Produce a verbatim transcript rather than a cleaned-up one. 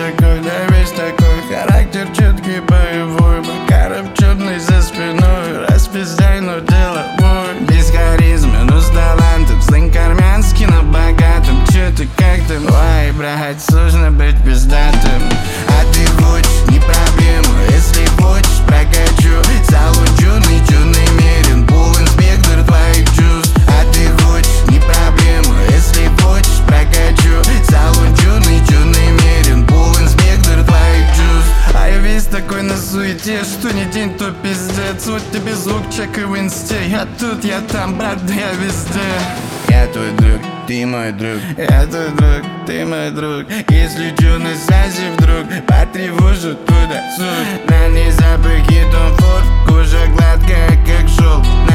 такой, да весь такой. Характер четкий, боевой. Макаров черный за спиной. Распиздай, но деловой. Без харизмы, но с талантом. Слынг армянский, но богатым. Че ты, как ты? Ой, брать, сложно быть пиздатым. А ты хочешь, не проблема. Если хочешь, прокачу. Салон черный, черный мерен. Пол инспектор твоих чувств. А ты хочешь, не проблема. Если хочешь, прокачу. Салон черный, черный мерен. Пол инспектор твоих чувств. А я весь такой на суете, что не день, то пиздец. Вот тебе звук, чек и в инсте. Я тут, я там, брат, да я везде. Я твой друг, ты мой друг. Я твой друг, ты мой друг. Если чё, на связи вдруг потревожу туда суть. На ней запахи Том Форд. Кожа гладкая, как шелк.